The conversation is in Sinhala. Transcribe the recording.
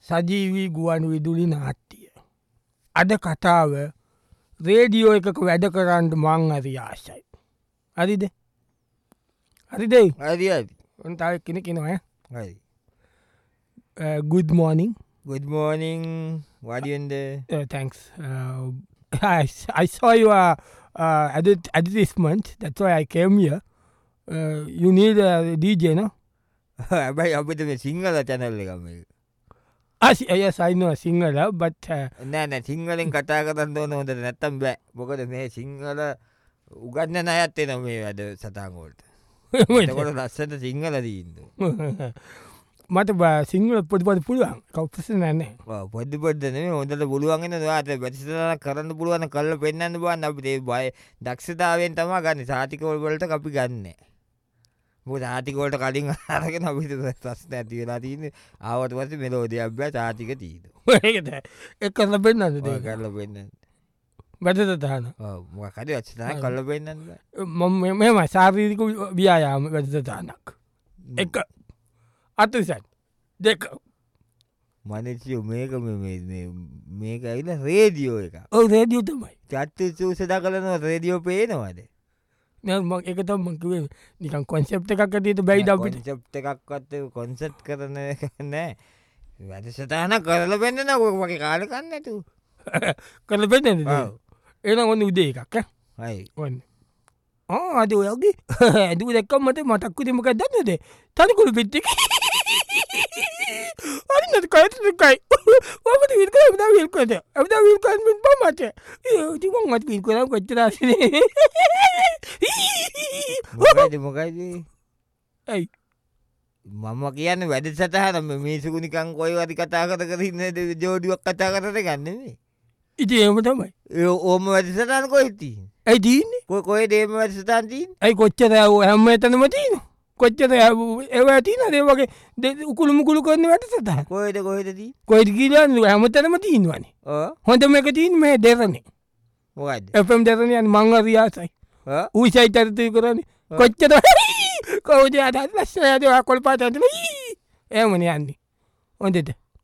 සජීවී ගුවන් විදුලි නාට්ටිය. අද කතාව රේඩියෝ එකක වැඩ කරන්න මං අරි ආශයි. හරිද හරිදේ හරි ඔන්තාව කෙන කෙනවා හරි good morning. good morning වඩියෙන්ද Thanks. I saw your advertisement. That's why I came here. You need a DJ, no? ඇබයි අපිට මේ සිංහල චැනල් එකම Yes, I know Sinhala, but නෑ සිංහලෙන් කතා කරන්න ඕන හොඳට නැත්තම් බෑ මොකද මේ සිංහල උගන්න අයත්තේ නො මේ වැඩ සතාගෝල්ට කොට ලස්සට සිංහල දීන්ද මට සිංහල පොඩිපට පුළුවන් කවපස නන්නේ පොඩි පොඩ්දන හොඳට පුළුවන්ගෙන වාට පැතිසන කරන්න පුළුවන් කල්ල පෙන්න්න බවන් අපිේ බය දක්ෂතාවෙන් තම ගන්න සාතිකවල් වලට අපි ගන්න ආතිකෝට කලින් අරගෙන අපිට ප්‍රශ්න ඇති වෙලා තියන්නේ ආවට පස්සේ මෙලෝදියක් බෑ සාතික තීද එක් කරල පෙන්න්නද කරල පෙන්න්න බැදත තහන මොකද වච්චනා කල්ල පෙන්න්න මෙම සාරීරික ව්‍යයාම වැඩතතානක් එක අතසන් දෙක මනසිය මේක මේක ඇයිල රේදියෝ එක ඔ රේදියෝ තමයි චත්ත සූසදා කලන රේදියෝ පේනවාද එකතම් මකිවේ නිකන් කොන්සෙප් එකක්කටට බැයි දපිට චප් එකක්වත් කොන්සට් කරන නෑ වැඩසටහන කරල පෙන්න්න වගේ කාලකන්න ඇතු කරල පෙන්න එන ඔන්න උදේ එකක් හයි ඔන්න අද ඔයගේ ඇදු දෙක්කම් මට මටක්කුතිමක දන්නද තනිකුළු පිට්ටික අරින්නට කයතකයි ඔමට විල්ක ද විල්කද ඇද විල්කමින් පමට තිමන් මත් පිල් කරම් කොච්චරාශනේ මොකයිද ඇයි මම කියන්න වැඩ සටහනම මේසකුනිකං කොයිවරි කතා කර කරන්න ජෝඩුවක් කතා කරට ගන්නන්නේ ඉති ඒම තමයි ඕම වැඩ සටහන කොයිති ඇයි දීන්නේ කොය දේම වැඩ සටන්තිී ඇයි කොච්චර හැම එතනම තියන කොච්චර ඒව තින දේවගේ උකුළු මුකුළු කරන වැට සත කොයද කොහෙදදී කොයිට කියලන්න හැමතනම තිීන්වනේ හොඳ මේක තිීන් මේ දෙරනේ එම් දෙරනයන් මංගරයාසයි ඌසයි තරතය කරන කොච්චර කවද අදත් ලස්සයදවා කොල් පාට ඇතල ඒමන යන්නේ හොඳට